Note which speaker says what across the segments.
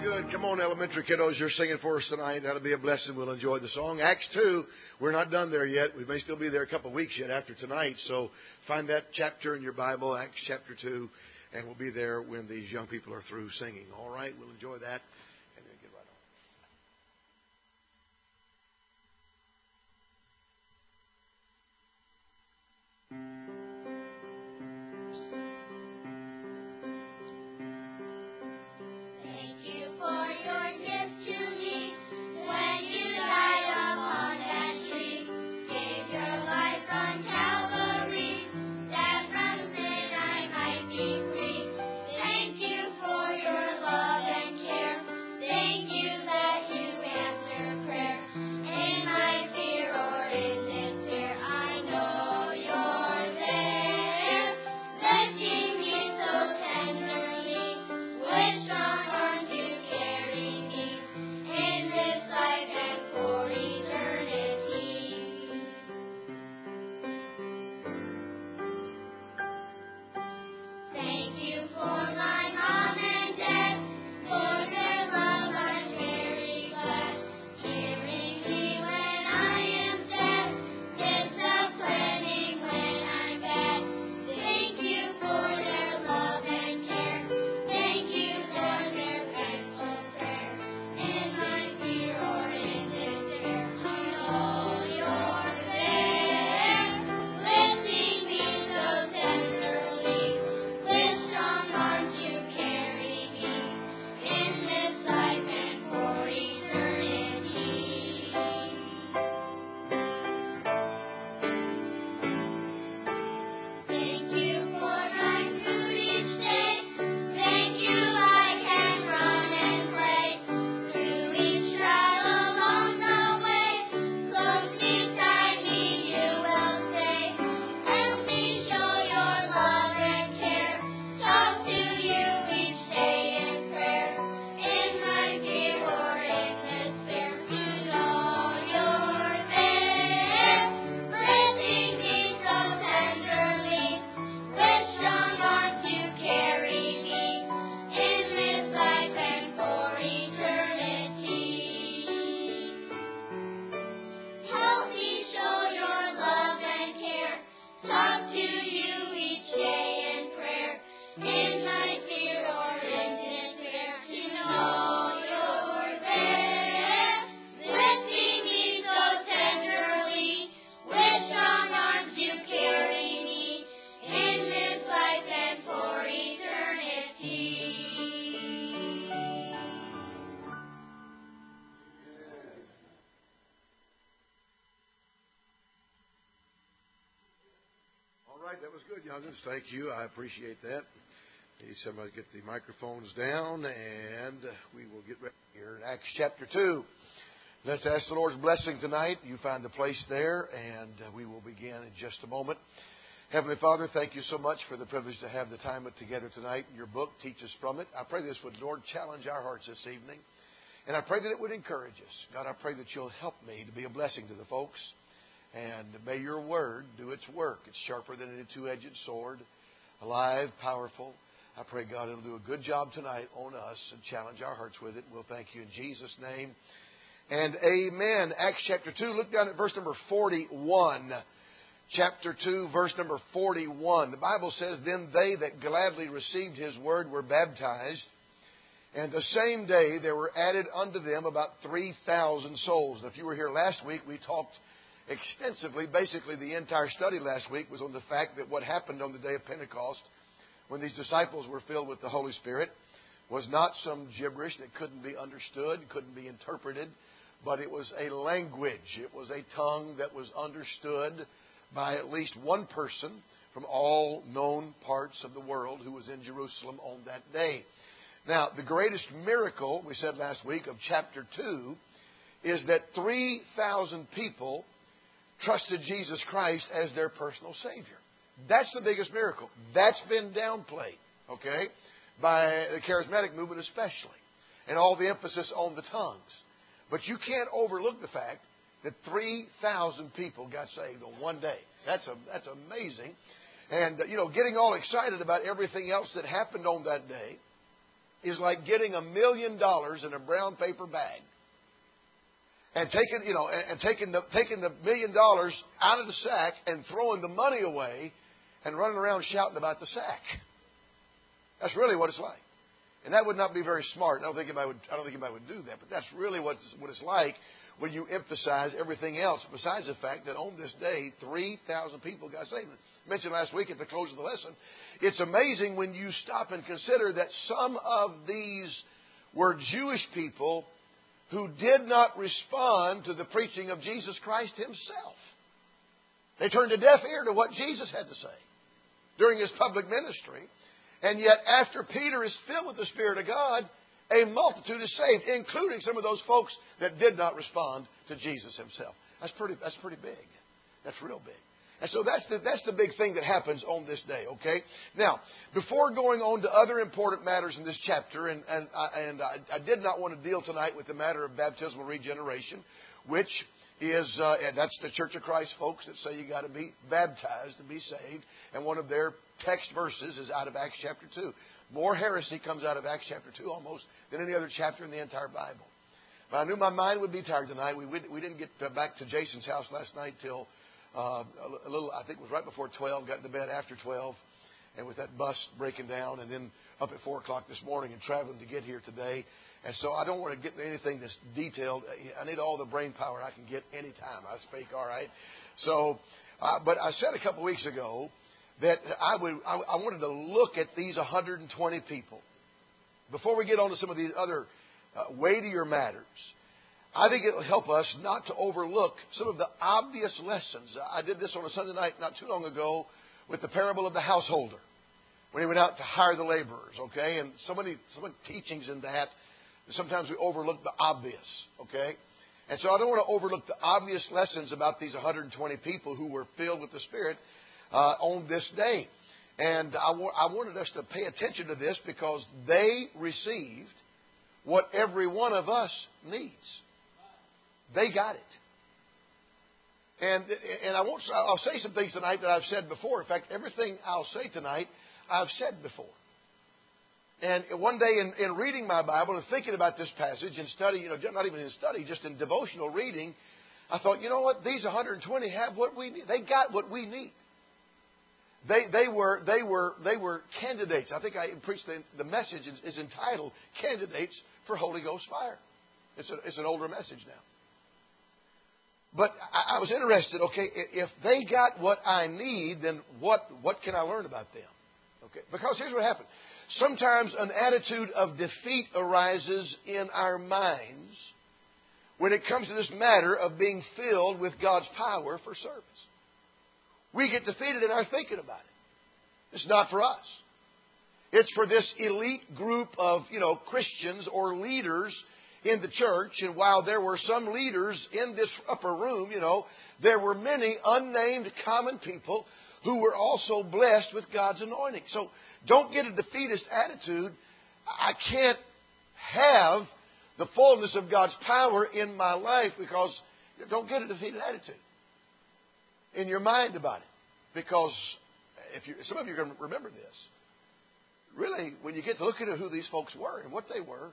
Speaker 1: good. Come on, elementary kiddos. You're singing for us tonight. That'll be a blessing. We'll enjoy the song. Acts 2, we're not done there yet. We may still be there a couple of weeks yet after tonight. So find that chapter in your Bible, Acts chapter 2, and we'll be there when these young people are through singing. All right? We'll enjoy that. And then get right on. That was good, youngins. Thank you. I appreciate that. Need somebody to get the microphones down, and we will get ready here in Acts chapter 2. Let's ask the Lord's blessing tonight. You find the place there, and we will begin in just a moment. Heavenly Father, thank you so much for the privilege to have the time together tonight. Your book, teach us from it. I pray this would, Lord, challenge our hearts this evening, and I pray that it would encourage us. God, I pray that you'll help me to be a blessing to the folks. And may your word do its work. It's sharper than any two-edged sword, alive, powerful. I pray, God, it'll do a good job tonight on us and challenge our hearts with it. We'll thank you in Jesus' name. And amen. Acts chapter 2, look down at verse number 41. Chapter 2, verse number 41. The Bible says, Then they that gladly received his word were baptized. And the same day there were added unto them about 3,000 souls. Now, if you were here last week, we talked extensively. Basically, the entire study last week was on the fact that what happened on the day of Pentecost, when these disciples were filled with the Holy Spirit, was not some gibberish that couldn't be understood, couldn't be interpreted, but it was a language. It was a tongue that was understood by at least one person from all known parts of the world who was in Jerusalem on that day. Now, the greatest miracle, we said last week, of chapter 2 is that 3,000 people trusted Jesus Christ as their personal Savior. That's the biggest miracle. That's been downplayed, okay, by the charismatic movement especially, and all the emphasis on the tongues. But you can't overlook the fact that 3,000 people got saved on one day. That's amazing. And, getting all excited about everything else that happened on that day is like getting $1 million in a brown paper bag. And taking the $1 million out of the sack and throwing the money away and running around shouting about the sack. That's really what it's like. And that would not be very smart. I don't think anybody would do that. But that's really what it's like when you emphasize everything else. Besides the fact that on this day, 3,000 people got saved. I mentioned last week at the close of the lesson, it's amazing when you stop and consider that some of these were Jewish people who did not respond to the preaching of Jesus Christ Himself. They turned a deaf ear to what Jesus had to say during His public ministry. And yet, after Peter is filled with the Spirit of God, a multitude is saved, including some of those folks that did not respond to Jesus Himself. That's pretty big. That's real big. And so that's the big thing that happens on this day, okay? Now, before going on to other important matters in this chapter, and I did not want to deal tonight with the matter of baptismal regeneration, which is, and that's the Church of Christ folks that say you got to be baptized to be saved, and one of their text verses is out of Acts chapter 2. More heresy comes out of Acts chapter 2 almost than any other chapter in the entire Bible. But I knew my mind would be tired tonight. We didn't get back to Jason's house last night till a little, I think it was right before 12, got into bed after 12, and with that bus breaking down, and then up at 4 o'clock this morning and traveling to get here today. And so I don't want to get into anything that's detailed. I need all the brain power I can get anytime I speak, all right? So, but I said a couple of weeks ago that I wanted to look at these 120 people. Before we get on to some of these other weightier matters, I think it will help us not to overlook some of the obvious lessons. I did this on a Sunday night not too long ago with the parable of the householder, when he went out to hire the laborers, okay? And so many teachings in that sometimes we overlook the obvious, okay? And so I don't want to overlook the obvious lessons about these 120 people who were filled with the Spirit on this day. And I wanted us to pay attention to this because they received what every one of us needs. They got it. And I'll say some things tonight that I've said before. In fact, everything I'll say tonight, I've said before. And one day in reading my Bible and thinking about this passage and study, not even in study, just in devotional reading, I thought, you know what? These 120 have what we need. They got what we need. They were candidates. I think I preached the message is entitled "Candidates for Holy Ghost Fire." It's an older message now. But I was interested. Okay, if they got what I need, then what can I learn about them? Okay, because here's what happened. Sometimes an attitude of defeat arises in our minds when it comes to this matter of being filled with God's power for service. We get defeated in our thinking about it. It's not for us. It's for this elite group of, Christians or leaders in the church. And while there were some leaders in this upper room, there were many unnamed common people who were also blessed with God's anointing. So don't get a defeatist attitude. I can't have the fullness of God's power in my life because don't get a defeated attitude in your mind about it. Because some of you are going to remember this. Really, when you get to look at who these folks were and what they were,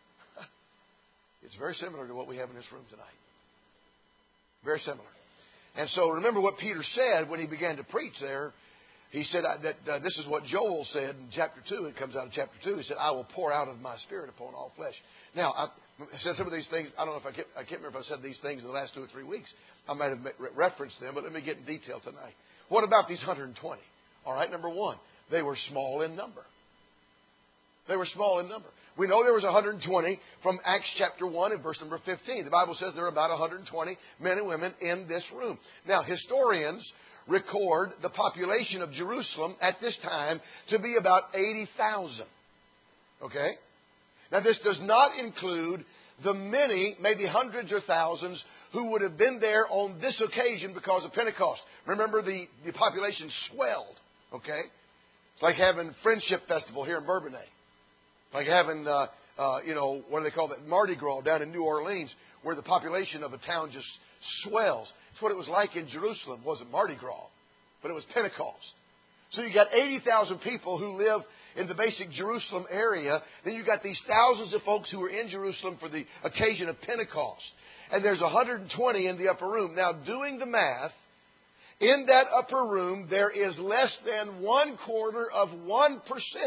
Speaker 1: it's very similar to what we have in this room tonight. Very similar. And so remember what Peter said when he began to preach there. He said that this is what Joel said in chapter 2. It comes out of chapter 2. He said, I will pour out of my Spirit upon all flesh. Now, I said some of these things. I don't know if I can't remember if I said these things in the last 2 or 3 weeks. I might have referenced them, but let me get in detail tonight. What about these 120? All right, number one, they were small in number. They were small in number. We know there was 120 from Acts chapter 1 and verse number 15. The Bible says there are about 120 men and women in this room. Now, historians record the population of Jerusalem at this time to be about 80,000. Okay? Now, this does not include the many, maybe hundreds or thousands, who would have been there on this occasion because of Pentecost. Remember, the population swelled. Okay? It's like having Friendship Festival here in Bourbonnais. Like having, what do they call that? Mardi Gras down in New Orleans, where the population of a town just swells. It's what it was like in Jerusalem. It wasn't Mardi Gras, but it was Pentecost. So you got 80,000 people who live in the basic Jerusalem area. Then you've got these thousands of folks who are in Jerusalem for the occasion of Pentecost. And there's 120 in the upper room. Now, doing the math, in that upper room, there is less than 1/4%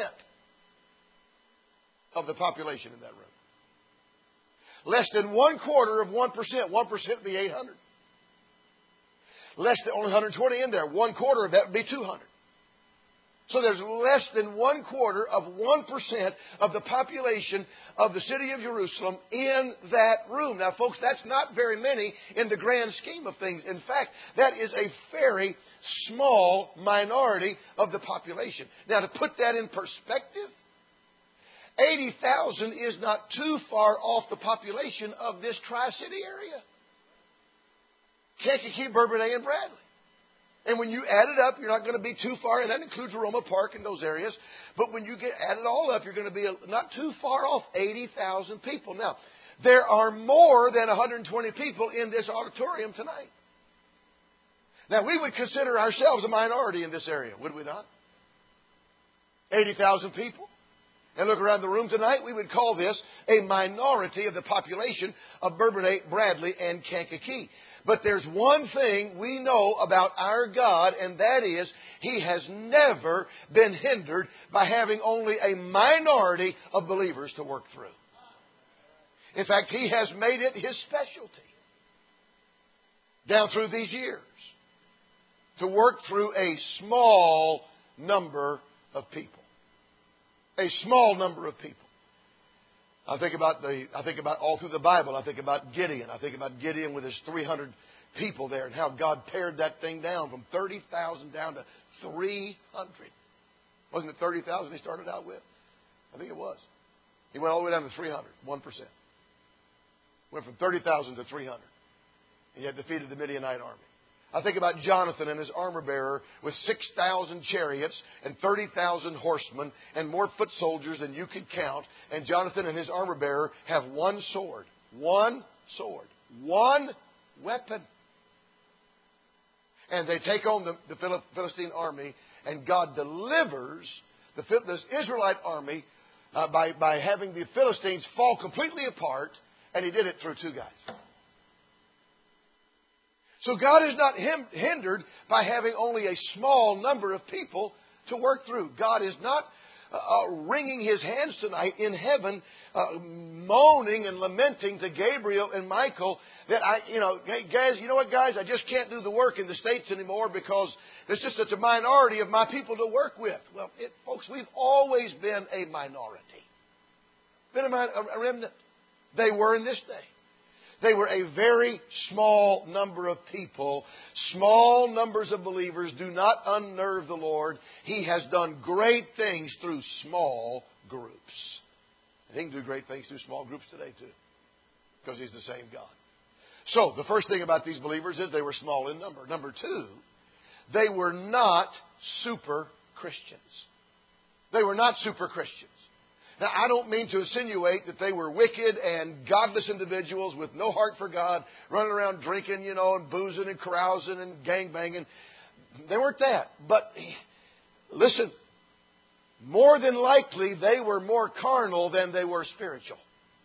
Speaker 1: of the population in that room. Less than 1/4%. 1% would be 800. Less than only 120 in there. 1/4 of that would be 200. So there's less than 1/4% of the population of the city of Jerusalem in that room. Now, folks, that's not very many in the grand scheme of things. In fact, that is a very small minority of the population. Now, to put that in perspective, 80,000 is not too far off the population of this Tri-City area. Kankakee, Bourbonnais, and Bradley. And when you add it up, you're not going to be too far, and that includes Aroma Park and those areas. But when you add it all up, you're going to be not too far off 80,000 people. Now, there are more than 120 people in this auditorium tonight. Now, we would consider ourselves a minority in this area, would we not? 80,000 people. And look around the room tonight, we would call this a minority of the population of Bourbonnais, Bradley, and Kankakee. But there's one thing we know about our God, and that is He has never been hindered by having only a minority of believers to work through. In fact, He has made it His specialty down through these years to work through a small number of people. A small number of people. I think about all through the Bible. I think about Gideon. I think about Gideon with his 300 people there and how God pared that thing down from 30,000 down to 300. Wasn't it 30,000 he started out with? I think it was. He went all the way down to 300, 1%. Went from 30,000 to 300. And yet defeated the Midianite army. I think about Jonathan and his armor bearer with 6,000 chariots and 30,000 horsemen and more foot soldiers than you could count. And Jonathan and his armor bearer have one sword. One sword. One weapon. And they take on the Philistine army, and God delivers the Israelite army by having the Philistines fall completely apart, and He did it through two guys. So God is not hindered by having only a small number of people to work through. God is not wringing His hands tonight in heaven, moaning and lamenting to Gabriel and Michael that hey guys, you know what, guys? I just can't do the work in the States anymore because there's just such a minority of my people to work with. Well, folks, we've always been a minority. Been a remnant. They were in this day. They were a very small number of people. Small numbers of believers do not unnerve the Lord. He has done great things through small groups. And He can do great things through small groups today too. Because He's the same God. So, the first thing about these believers is they were small in number. Number two, they were not super Christians. They were not super Christians. Now, I don't mean to insinuate that they were wicked and godless individuals with no heart for God, running around drinking, and boozing and carousing and gangbanging. They weren't that. But, listen, more than likely they were more carnal than they were spiritual.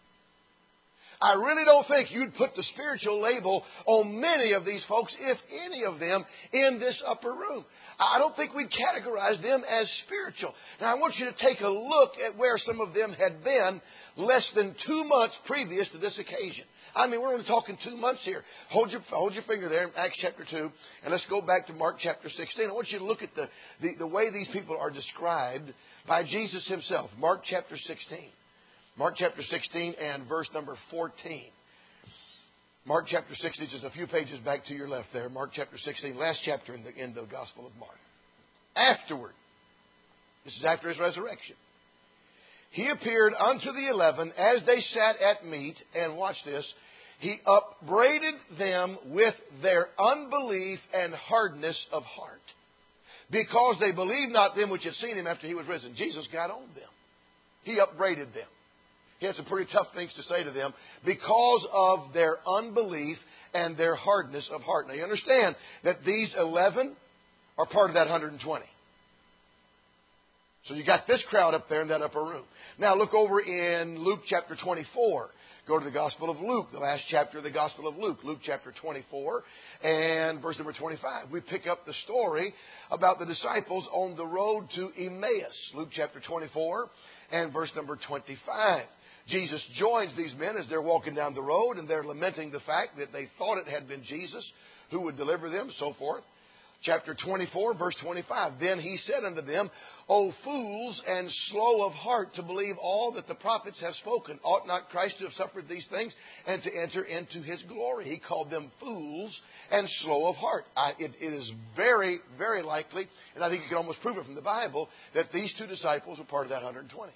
Speaker 1: I really don't think you'd put the spiritual label on many of these folks, if any of them, in this upper room. I don't think we'd categorize them as spiritual. Now, I want you to take a look at where some of them had been less than 2 months previous to this occasion. I mean, we're only talking 2 months here. Hold your finger there in Acts chapter 2, and let's go back to Mark chapter 16. I want you to look at the way these people are described by Jesus Himself. Mark chapter 16. Mark chapter 16 and verse number 14. Mark chapter 16, just a few pages back to your left there. Mark chapter 16, last chapter in the Gospel of Mark. Afterward, this is after His resurrection, He appeared unto the 11 as they sat at meat, and watch this, He upbraided them with their unbelief and hardness of heart, because they believed not them which had seen Him after He was risen. Jesus got on them. He upbraided them. He had some pretty tough things to say to them because of their unbelief and their hardness of heart. Now, you understand that these 11 are part of that 120. So you got this crowd up there in that upper room. Now look over in Luke chapter 24. Go to the Gospel of Luke, the last chapter of the Gospel of Luke. Luke chapter 24 and verse number 25. We pick up the story about the disciples on the road to Emmaus. Luke chapter 24 and verse number 25. Jesus joins these men as they're walking down the road, and they're lamenting the fact that they thought it had been Jesus who would deliver them, so forth. Chapter 24, verse 25. Then he said unto them, O fools and slow of heart to believe all that the prophets have spoken. Ought not Christ to have suffered these things and to enter into His glory? He called them fools and slow of heart. It is very, very likely, and I think you can almost prove it from the Bible, that these two disciples were part of that 120.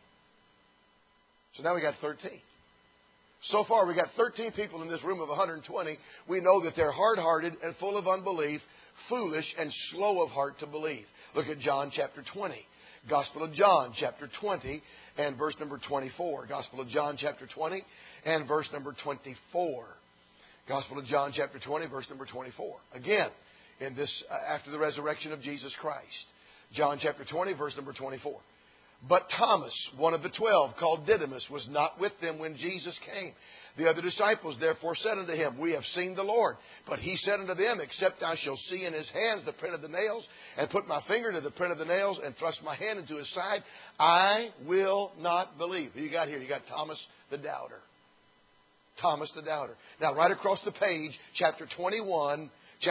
Speaker 1: So now we got 13. So far we got 13 people in this room of 120. We know that they're hard-hearted and full of unbelief, foolish and slow of heart to believe. Look at John chapter 20. Gospel of John chapter 20 and verse number 24. Gospel of John chapter 20 and verse number 24. Gospel of John chapter 20, verse number 24. Again, in this after the resurrection of Jesus Christ. John chapter 20, verse number 24. But Thomas, one of the 12, called Didymus, was not with them when Jesus came. The other disciples therefore said unto him, We have seen the Lord. But he said unto them, Except I shall see in His hands the print of the nails, and put my finger to the print of the nails, and thrust my hand into His side, I will not believe. Who you got here? You got Thomas the doubter. Thomas the doubter. Now, right across the page, chapter 21,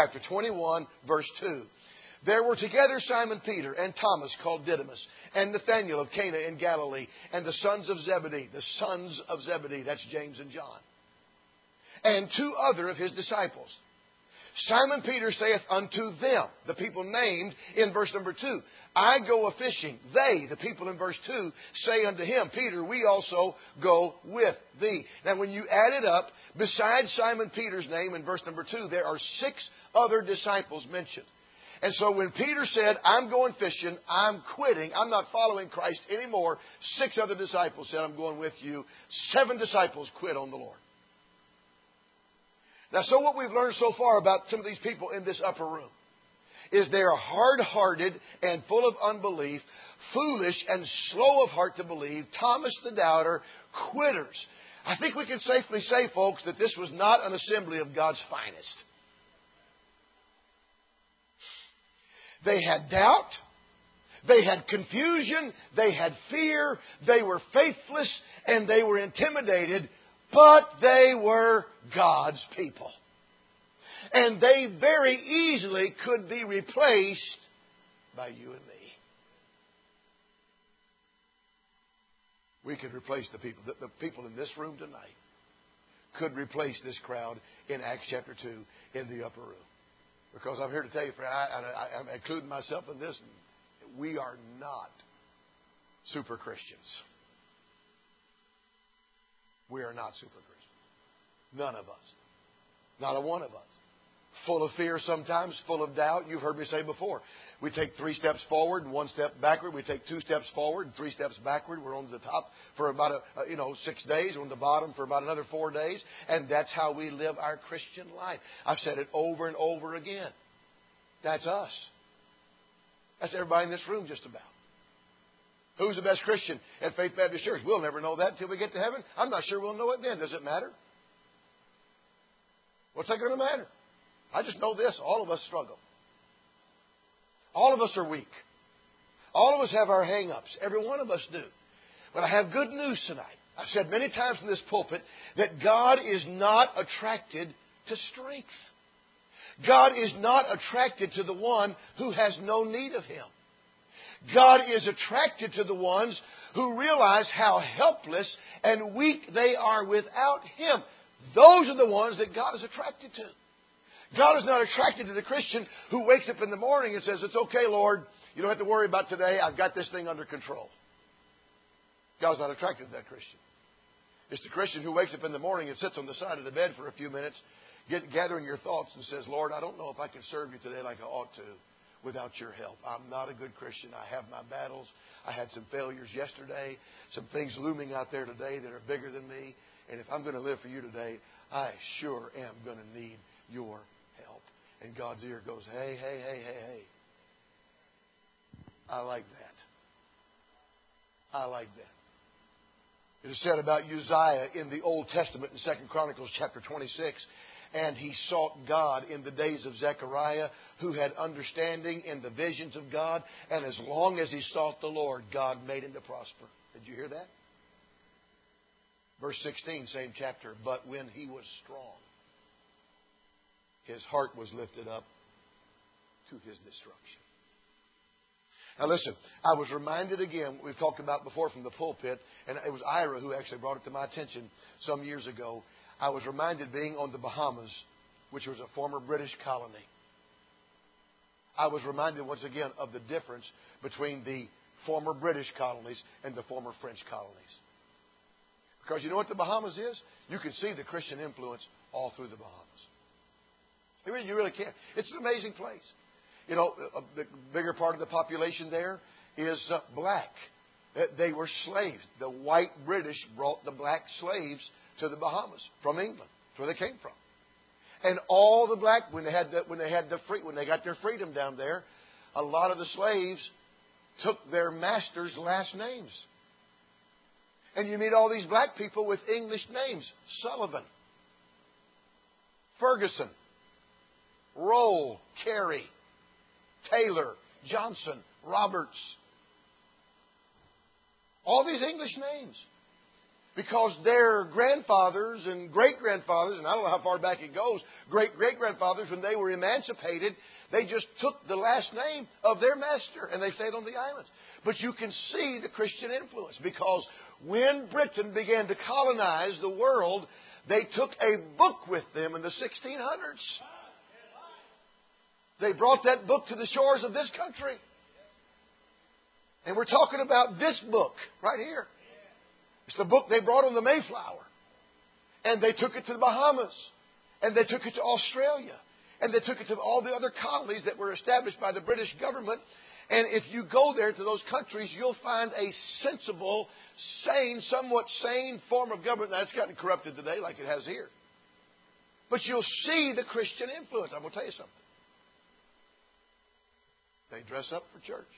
Speaker 1: verse 2. There were together Simon Peter and Thomas called Didymus, and Nathanael of Cana in Galilee, and the sons of Zebedee. The sons of Zebedee, that's James and John. And two other of his disciples. Simon Peter saith unto them, the people named in verse number 2, I go a-fishing. They, the people in verse 2, say unto him, Peter, we also go with thee. Now when you add it up, besides Simon Peter's name in verse number 2, there are 6 other disciples mentioned. And so when Peter said, I'm going fishing, I'm quitting, I'm not following Christ anymore, 6 other disciples said, I'm going with you. 7 disciples quit on the Lord. Now, so what we've learned so far about some of these people in this upper room is they are hard-hearted and full of unbelief, foolish and slow of heart to believe, Thomas the doubter, quitters. I think we can safely say, folks, that this was not an assembly of God's finest. They had doubt, they had confusion, they had fear, they were faithless, and they were intimidated, but they were God's people. And they very easily could be replaced by you and me. We could replace the people. The people in this room tonight could replace this crowd in Acts chapter 2 in the upper room. Because I'm here to tell you, friend, I'm including myself in this, we are not super Christians. We are not super Christians. None of us. Not a one of us. Full of fear sometimes, full of doubt. You've heard me say before. We take 3 steps forward and 1 step backward. We take 2 steps forward and 3 steps backward. We're on the top for about 6 days. We're on the bottom for about another 4 days. And that's how we live our Christian life. I've said it over and over again. That's us. That's everybody in this room just about. Who's the best Christian at Faith Baptist Church? We'll never know that until we get to heaven. I'm not sure we'll know it then. Does it matter? What's that going to matter? I just know this. All of us struggle. All of us are weak. All of us have our hang-ups. Every one of us do. But I have good news tonight. I've said many times from this pulpit that God is not attracted to strength. God is not attracted to the one who has no need of Him. God is attracted to the ones who realize how helpless and weak they are without Him. Those are the ones that God is attracted to. God is not attracted to the Christian who wakes up in the morning and says, It's okay, Lord. You don't have to worry about today. I've got this thing under control. God's not attracted to that Christian. It's the Christian who wakes up in the morning and sits on the side of the bed for a few minutes, gathering your thoughts and says, Lord, I don't know if I can serve you today like I ought to without your help. I'm not a good Christian. I have my battles. I had some failures yesterday, some things looming out there today that are bigger than me. And if I'm going to live for you today, I sure am going to need your help. And God's ear goes, hey. I like that. I like that. It is said about Uzziah in the Old Testament in 2 Chronicles chapter 26. And he sought God in the days of Zechariah, who had understanding in the visions of God. And as long as he sought the Lord, God made him to prosper. Did you hear that? Verse 16, same chapter. But when he was strong, his heart was lifted up to his destruction. Now listen, I was reminded again, we've talked about before from the pulpit, and it was Ira who actually brought it to my attention some years ago. I was reminded being on the Bahamas, which was a former British colony. I was reminded once again of the difference between the former British colonies and the former French colonies. Because you know what the Bahamas is? You can see the Christian influence all through the Bahamas. You really can. It's an amazing place. You know, the bigger part of the population there is black. They were slaves. The white British brought the black slaves to the Bahamas from England. That's where they came from. And all the black, when they got their freedom down there, a lot of the slaves took their masters' last names. And you meet all these black people with English names: Sullivan, Ferguson, Roll, Carey, Taylor, Johnson, Roberts. All these English names. Because their grandfathers and great-grandfathers, and I don't know how far back it goes, great-great-grandfathers, when they were emancipated, they just took the last name of their master and they stayed on the islands. But you can see the Christian influence, because when Britain began to colonize the world, they took a book with them in the 1600s. They brought that book to the shores of this country. And we're talking about this book right here. It's the book they brought on the Mayflower. And they took it to the Bahamas. And they took it to Australia. And they took it to all the other colonies that were established by the British government. And if you go there to those countries, you'll find a sensible, sane, somewhat sane form of government. Now, it's gotten corrupted today like it has here. But you'll see the Christian influence. I'm going to tell you something. They dress up for church.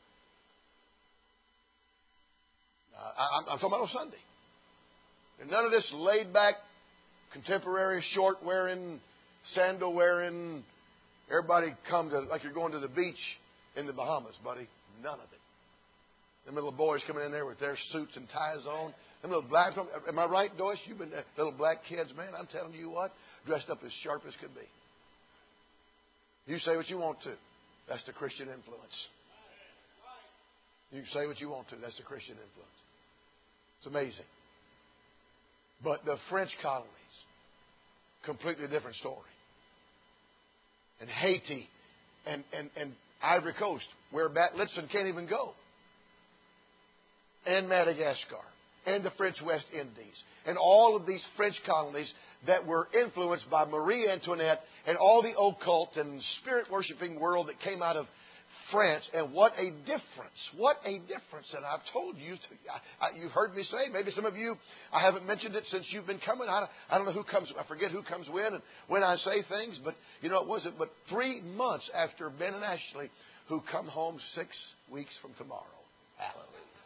Speaker 1: I'm talking about on Sunday. And none of this laid-back, contemporary, short-wearing, sandal-wearing, everybody come to, like you're going to the beach in the Bahamas, buddy. None of it. Them little boys coming in there with their suits and ties on. Them little blacks. Am I right, Doyce? You've been there. Little black kids, man, I'm telling you what, dressed up as sharp as could be. You say what you want to. That's the Christian influence. You can say what you want to. That's the Christian influence. It's amazing. But the French colonies, completely different story. And Haiti and Ivory Coast, where Matt Litson can't even go. And Madagascar. And the French West Indies. And all of these French colonies that were influenced by Marie Antoinette and all the occult and spirit-worshiping world that came out of France. And what a difference. What a difference. And I've told you, you've heard me say, maybe some of you, I haven't mentioned it since you've been coming. I don't know who comes, I forget who comes when and when I say things, but you know, it wasn't but 3 months after Ben and Ashley, who come home 6 weeks from tomorrow. Hallelujah.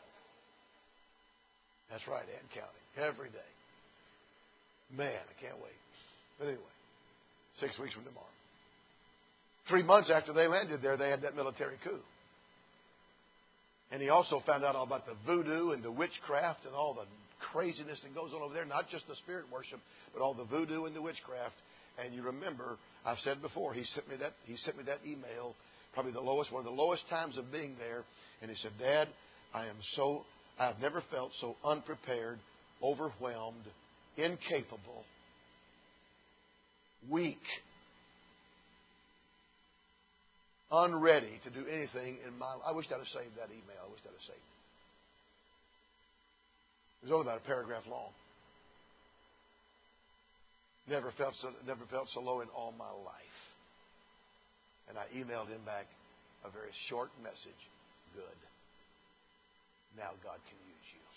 Speaker 1: That's right, and counting. Every day. Man, I can't wait. But anyway, 6 weeks from tomorrow. 3 months after they landed there, they had that military coup. And he also found out all about the voodoo and the witchcraft and all the craziness that goes on over there. Not just the spirit worship, but all the voodoo and the witchcraft. And you remember, I've said before, he sent me that email, probably one of the lowest times of being there. And he said, Dad, I've never felt so unprepared, overwhelmed, incapable, weak, unready to do anything in my life. I wish I'd have saved that email. I wish I'd have saved it. It was only about a paragraph long. Never felt so low in all my life. And I emailed him back a very short message. Good. Now God can use you.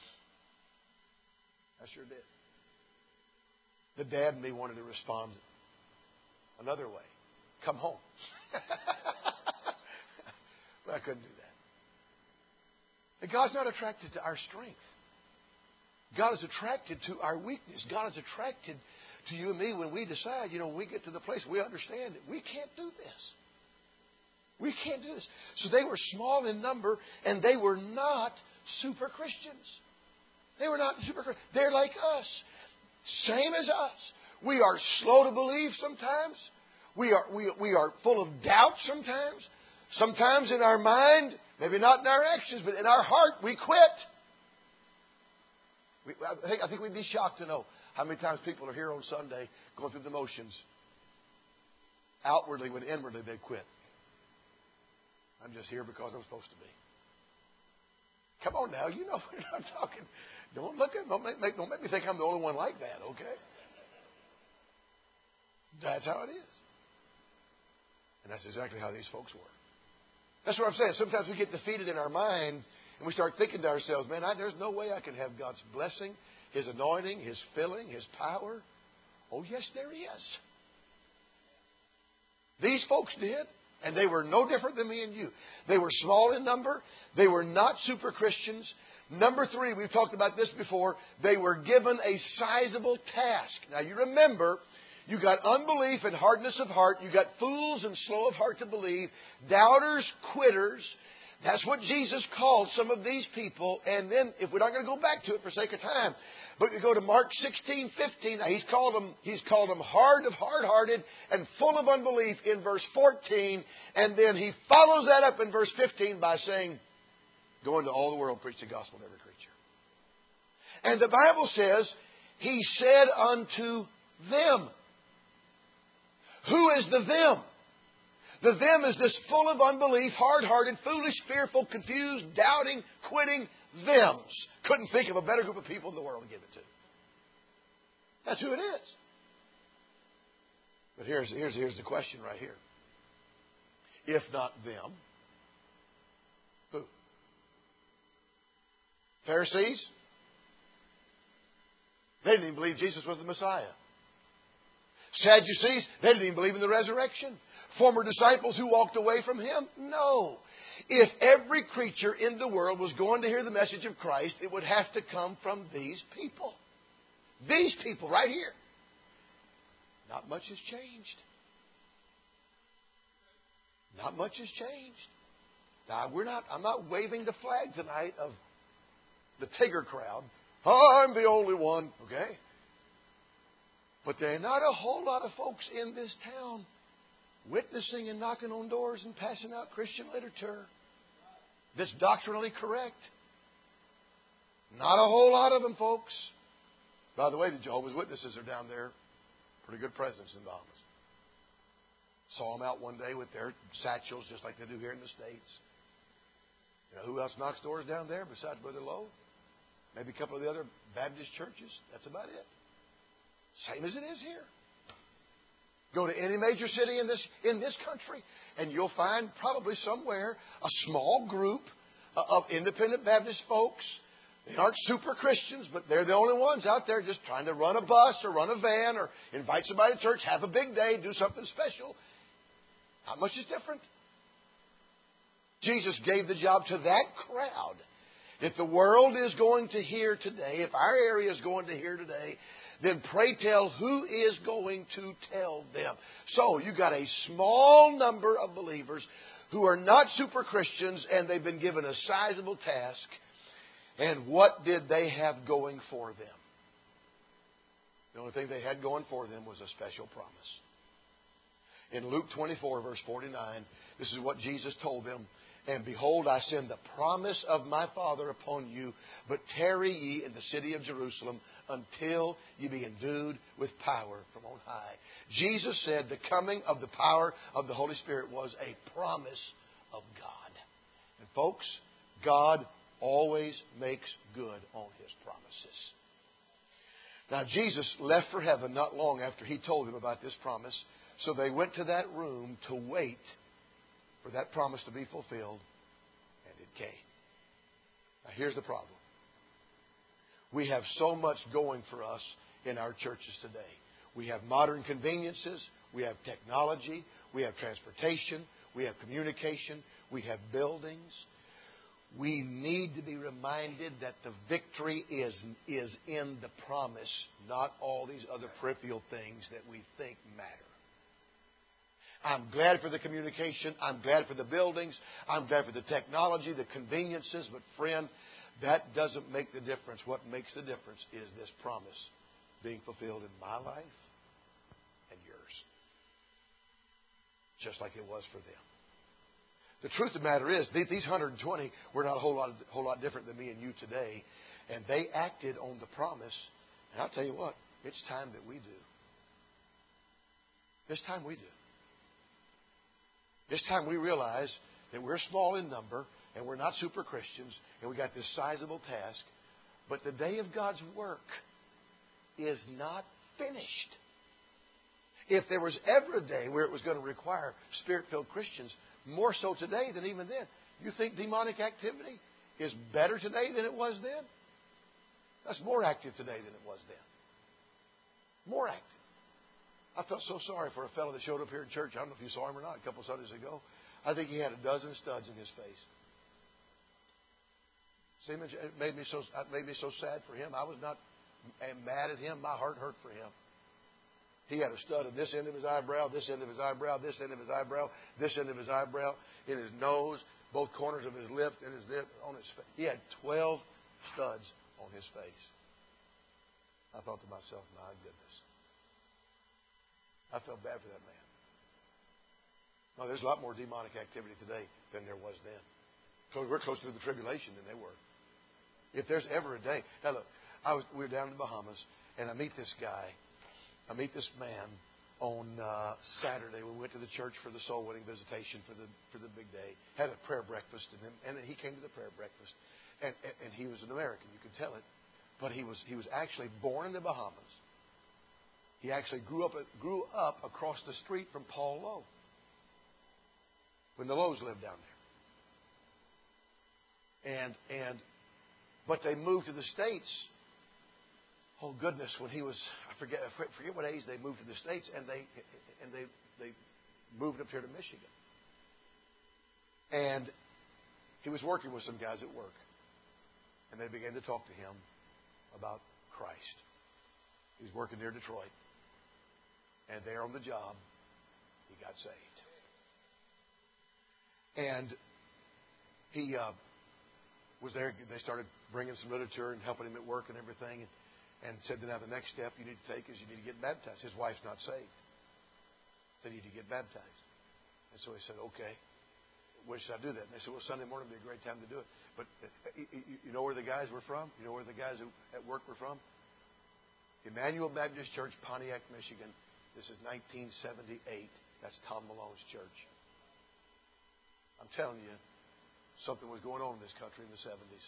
Speaker 1: I sure did. The dad in me wanted to respond another way. Come home. But I couldn't do that. That God's not attracted to our strength. God is attracted to our weakness. God is attracted to you and me when we decide, when we get to the place we understand that we can't do this. We can't do this. So they were small in number, and they were not super Christians. They were not super Christians. They're like us. Same as us. We are slow to believe sometimes. We are full of doubt sometimes. Sometimes in our mind, maybe not in our actions, but in our heart, we quit. I think we'd be shocked to know how many times people are here on Sunday going through the motions. Outwardly, when inwardly they quit. I'm just here because I'm supposed to be. Come on now, you know what I'm talking. Don't make me think I'm the only one like that, okay? That's how it is. And that's exactly how these folks were. That's what I'm saying. Sometimes we get defeated in our mind and we start thinking to ourselves, man, there's no way I can have God's blessing, His anointing, His filling, His power. Oh, yes, there is. These folks did. And they were no different than me and you. They were small in number. They were not super Christians. Number 3, we've talked about this before. They were given a sizable task. Now, you remember, you got unbelief and hardness of heart. You got fools and slow of heart to believe. Doubters, quitters. That's what Jesus called some of these people. And then, if we're not going to go back to it for sake of time, but we go to Mark 16:15. Now, He's called them hard-hearted and full of unbelief in verse 14. And then He follows that up in verse 15 by saying, go into all the world, preach the gospel to every creature. And the Bible says, He said unto them. Who is the them? The them is this full of unbelief, hard-hearted, foolish, fearful, confused, doubting, quitting thems. Couldn't think of a better group of people in the world to give it to. That's who it is. But here's the question right here. If not them, who? Pharisees? They didn't even believe Jesus was the Messiah. Sadducees? They didn't even believe in the resurrection. Former disciples who walked away from Him? No. If every creature in the world was going to hear the message of Christ, it would have to come from these people. These people right here. Not much has changed. Not much has changed. Now, I'm not waving the flag tonight of the Tigger crowd. I'm the only one, okay? But there are not a whole lot of folks in this town witnessing and knocking on doors and passing out Christian literature that's doctrinally correct. Not a whole lot of them, folks. By the way, the Jehovah's Witnesses are down there. Pretty good presence in Bahamas. Saw them out one day with their satchels just like they do here in the States. You know who else knocks doors down there besides Brother Lowe? Maybe a couple of the other Baptist churches. That's about it. Same as it is here. Go to any major city in this country, and you'll find probably somewhere a small group of independent Baptist folks. They aren't super Christians, but they're the only ones out there just trying to run a bus or run a van or invite somebody to church, have a big day, do something special. Not much is different. Jesus gave the job to that crowd. If the world is going to hear today, if our area is going to hear today, then pray tell who is going to tell them. So you got a small number of believers who are not super Christians, and they've been given a sizable task. And what did they have going for them? The only thing they had going for them was a special promise. In Luke 24, verse 49, this is what Jesus told them. And behold, I send the promise of my Father upon you, but tarry ye in the city of Jerusalem until ye be endued with power from on high. Jesus said the coming of the power of the Holy Spirit was a promise of God. And folks, God always makes good on His promises. Now, Jesus left for heaven not long after He told them about this promise. So they went to that room to wait for that promise to be fulfilled, and it came. Now, here's the problem. We have so much going for us in our churches today. We have modern conveniences. We have technology. We have transportation. We have communication. We have buildings. We need to be reminded that the victory is in the promise, not all these other peripheral things that we think matter. I'm glad for the communication. I'm glad for the buildings. I'm glad for the technology, the conveniences. But friend, that doesn't make the difference. What makes the difference is this promise being fulfilled in my life and yours. Just like it was for them. The truth of the matter is, these 120 were not a whole lot different than me and you today. And they acted on the promise. And I'll tell you what, it's time that we do. It's time we do. This time we realize that we're small in number and we're not super Christians and we got this sizable task. But the day of God's work is not finished. If there was ever a day where it was going to require Spirit-filled Christians, more so today than even then. You think demonic activity is better today than it was then? That's more active today than it was then. More active. I felt so sorry for a fellow that showed up here in church. I don't know if you saw him or not a couple of Sundays ago. I think he had a dozen studs in his face. See, it made me so sad for him. I was not mad at him. My heart hurt for him. He had a stud at this end of his eyebrow, this end of his eyebrow, this end of his eyebrow, this end of his eyebrow, in his nose, both corners of his lip, and his lip on his face. He had 12 studs on his face. I thought to myself, my goodness. I felt bad for that man. No, there's a lot more demonic activity today than there was then. So we're closer to the tribulation than they were. If there's ever a day. Now look, we were down in the Bahamas, and I meet this guy. I meet this man on Saturday. We went to the church for the soul winning visitation for the big day. Had a prayer breakfast, and then he came to the prayer breakfast. And he was an American, you could tell it. But he was actually born in the Bahamas. He actually grew up across the street from Paul Lowe, when the Lowes lived down there. But they moved to the States. Oh goodness, when he was I forget what age they moved to the States, and they moved up here to Michigan. And he was working with some guys at work, and they began to talk to him about Christ. He was working near Detroit. And there on the job, he got saved. And he was there. They started bringing some literature and helping him at work and everything. And said that now the next step you need to take is you need to get baptized. His wife's not saved. They need to get baptized. And so he said, okay, when should I do that? And they said, well, Sunday morning would be a great time to do it. But you know where the guys were from? You know where the guys who at work were from? Emmanuel Baptist Church, Pontiac, Michigan. This is 1978. That's Tom Malone's church. I'm telling you, something was going on in this country in the 70s.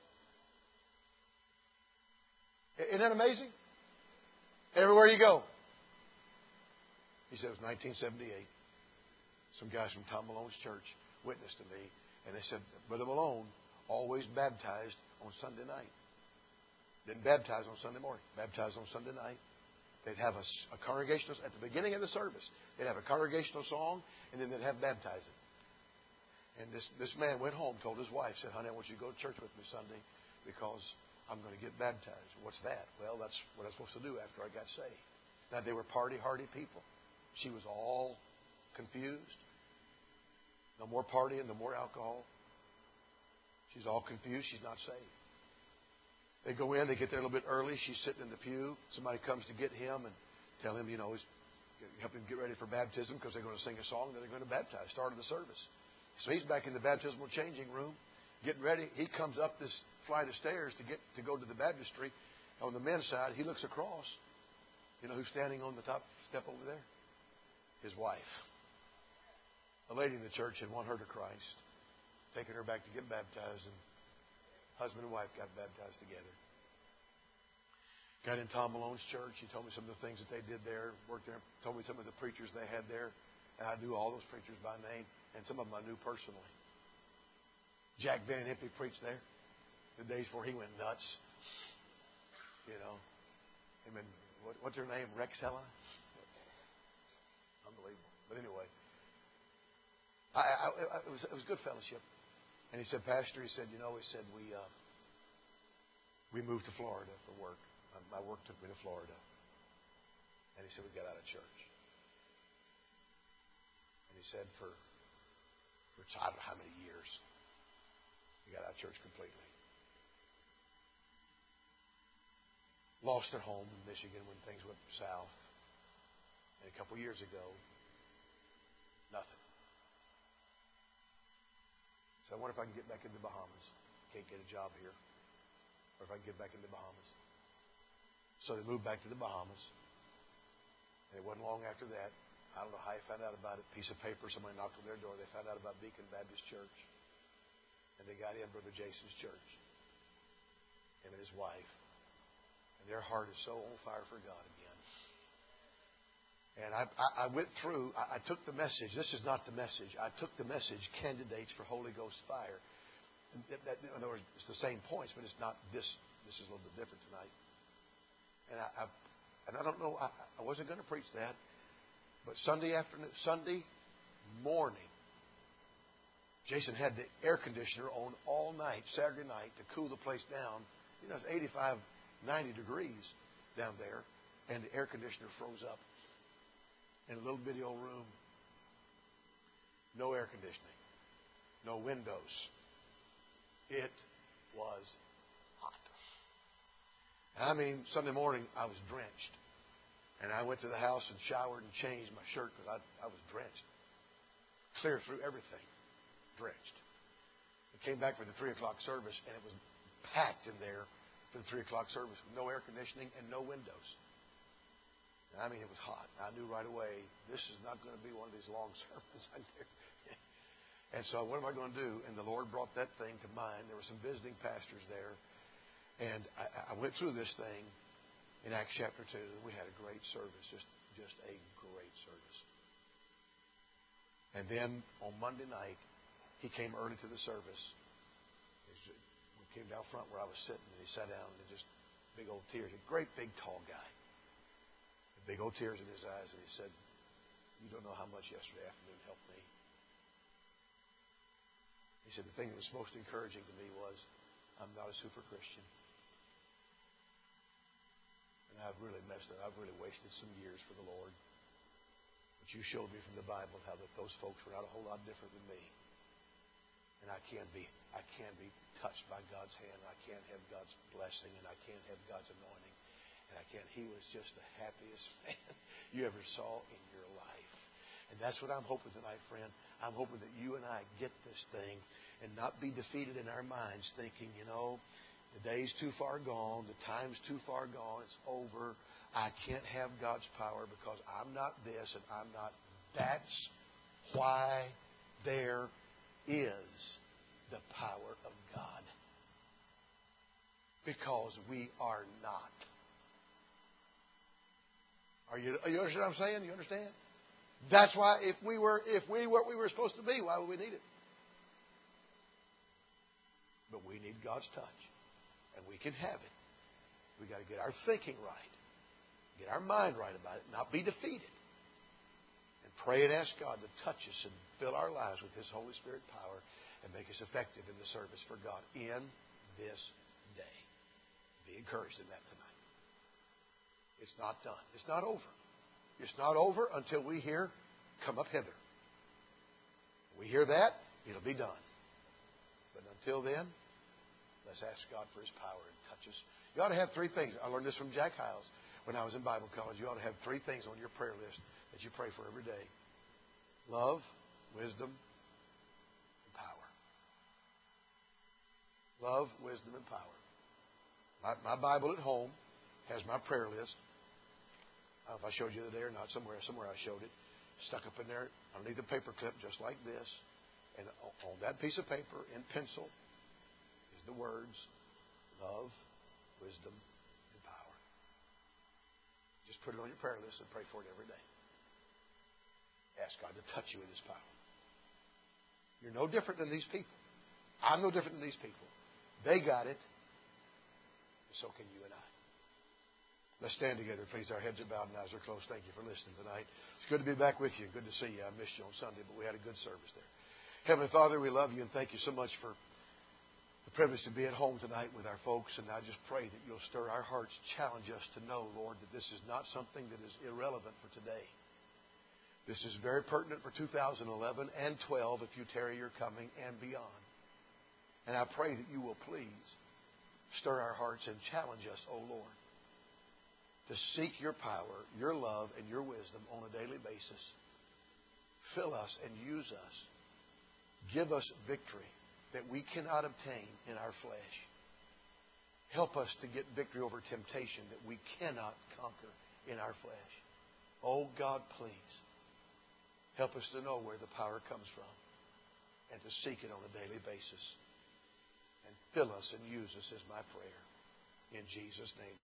Speaker 1: Isn't that amazing? Everywhere you go. He said it was 1978. Some guys from Tom Malone's church witnessed to me, and they said, Brother Malone always baptized on Sunday night. Didn't baptize on Sunday morning. Baptized on Sunday night. They'd have a congregational, at the beginning of the service, they'd have a congregational song, and then they'd have baptizing. And this man went home, told his wife, said, honey, I want you to go to church with me Sunday because I'm going to get baptized. What's that? Well, that's what I'm supposed to do after I got saved. Now, they were party-hardy people. She was all confused. No more partying, no more alcohol. She's all confused. She's not saved. They go in, they get there a little bit early. She's sitting in the pew. Somebody comes to get him and tell him, help him get ready for baptism because they're going to sing a song that they're going to baptize. Start of the service. So he's back in the baptismal changing room, getting ready. He comes up this flight of stairs to go to the baptistry. On the men's side, he looks across. You know who's standing on the top step over there? His wife. A lady in the church had won her to Christ, taken her back to get baptized, and husband and wife got baptized together. Got in Tom Malone's church. He told me some of the things that they did there, worked there, told me some of the preachers they had there. And I knew all those preachers by name, and some of them I knew personally. Jack Van Impe preached there the days before he went nuts. You know. I mean, what's her name? Rexella? Unbelievable. But anyway, it was good fellowship. And he said, Pastor, he said, we moved to Florida for work. My work took me to Florida. And he said, we got out of church. And he said, for I don't know how many years, we got out of church completely. Lost at home in Michigan when things went south. And a couple years ago, nothing. So I wonder if I can get back into the Bahamas. Can't get a job here. Or if I can get back into the Bahamas. So they moved back to the Bahamas. And it wasn't long after that. I don't know how he found out about it. Piece of paper, somebody knocked on their door. They found out about Beacon Baptist Church. And they got in Brother Jason's church. Him and his wife. And their heart is so on fire for God again. And I went through, I took the message. This is not the message. I took the message, Candidates for Holy Ghost Fire. In other words, it's the same points, but it's not this. This is a little bit different tonight. And I don't know, I wasn't going to preach that. But Sunday morning, Jason had the air conditioner on all night, Saturday night, to cool the place down. You know, it's 85, 90 degrees down there, and the air conditioner froze up in a little bitty old room. No air conditioning, no windows. It was hot. I mean, Sunday morning, I was drenched. And I went to the house and showered and changed my shirt because I was drenched. Clear through everything. Drenched. I came back for the 3 o'clock service, and it was packed in there for the 3 o'clock service with no air conditioning and no windows. And I mean, it was hot. I knew right away, this is not going to be one of these long sermons. And so what am I going to do? And the Lord brought that thing to mind. There were some visiting pastors there. And I went through this thing in Acts chapter 2. We had a great service, just a great service. And then on Monday night, he came early to the service. We came down front where I was sitting, and he sat down and just big old tears. A great big tall guy. Big old tears in his eyes, and he said, "You don't know how much yesterday afternoon helped me." He said, the thing that was most encouraging to me was, I'm not a super Christian. And I've really messed up. I've really wasted some years for the Lord. But you showed me from the Bible how that those folks were not a whole lot different than me. And I can't be touched by God's hand. I can't have God's blessing, and I can't have God's anointing. And I can't. He was just the happiest man you ever saw in your life. And that's what I'm hoping tonight, friend. I'm hoping that you and I get this thing and not be defeated in our minds thinking, the day's too far gone, the time's too far gone, it's over. I can't have God's power because I'm not this and I'm not. That's why there is the power of God. Because we are not. You understand what I'm saying? You understand? That's why if we were what we were supposed to be, why would we need it? But we need God's touch. And we can have it. We've got to get our thinking right. Get our mind right about it. Not be defeated. And pray and ask God to touch us and fill our lives with His Holy Spirit power and make us effective in the service for God in this day. Be encouraged in that tonight. It's not done. It's not over. It's not over until we hear, come up hither. We hear that, it'll be done. But until then, let's ask God for His power and touch us. You ought to have 3 things. I learned this from Jack Hiles when I was in Bible college. You ought to have 3 things on your prayer list that you pray for every day. Love, wisdom, and power. Love, wisdom, and power. My Bible at home has my prayer list. I don't know if I showed you the other day or not. Somewhere I showed it. Stuck up in there underneath the paper clip just like this. And on that piece of paper in pencil is the words love, wisdom, and power. Just put it on your prayer list and pray for it every day. Ask God to touch you with His power. You're no different than these people. I'm no different than these people. They got it. So can you and I. Let's stand together, please. Our heads are bowed and eyes are closed. Thank you for listening tonight. It's good to be back with you. Good to see you. I missed you on Sunday, but we had a good service there. Heavenly Father, we love you and thank you so much for the privilege to be at home tonight with our folks. And I just pray that you'll stir our hearts, challenge us to know, Lord, that this is not something that is irrelevant for today. This is very pertinent for 2011 and 12 if you tarry your coming and beyond. And I pray that you will please stir our hearts and challenge us, O Lord, to seek your power, your love, and your wisdom on a daily basis. Fill us and use us. Give us victory that we cannot obtain in our flesh. Help us to get victory over temptation that we cannot conquer in our flesh. Oh God, please help us to know where the power comes from and to seek it on a daily basis. And fill us and use us is my prayer. In Jesus' name.